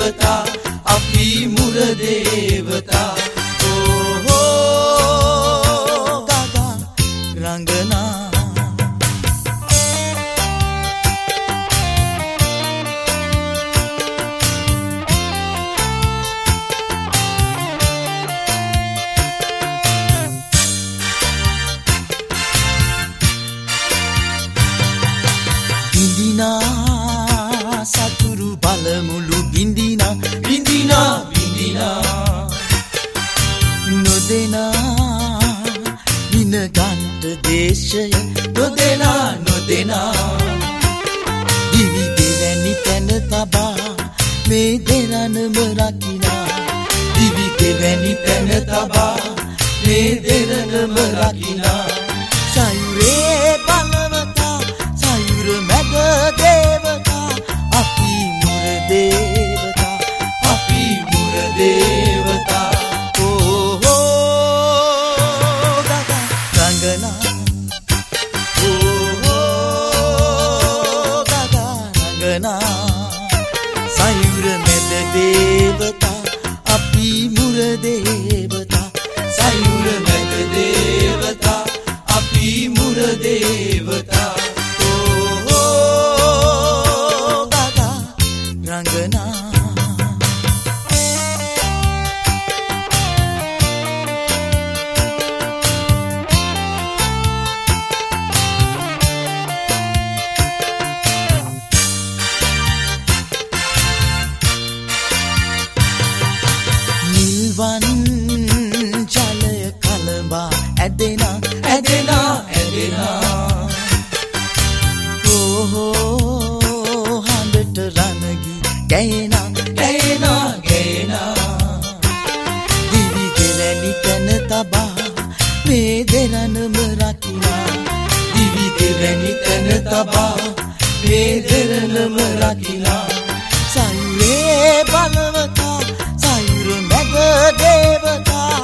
දේවතා අපි මුර දේවතා ගගා රංගනා බින්දිනා සතුරු බලමුළු බින්දිනා බින්දිනා බින්දිනා නොදෙනා වින ගන්ට දේශය නොදෙනා දිවි දෙවැනි තැන තබා මේ දෙරණම රකිනා දිවි දෙවැනි තැන තබා මේ දෙරණම රකිනා සයුරේ බලවතා සයුර මැද දේවතා අපි මුර දේවතා අපි මුර දේවතා රංගනා ගගා රංගනා සයුර මැද දේවතා අපි මුර දේවතා සයුර මැද දේවතා අපි මුර දේවතා ගගා රංගනා නිල්වන් ජලය කලඹා ඇදෙනා හඬට රණගි ගැයෙනා දිවි දෙවැනි තැන තබා මේ දෙරණම රකිනා දිවි දෙවැනි තැන තබා මේ දෙරණම රකිනා සයුරේ බලවතා සයුර මැද දේවතා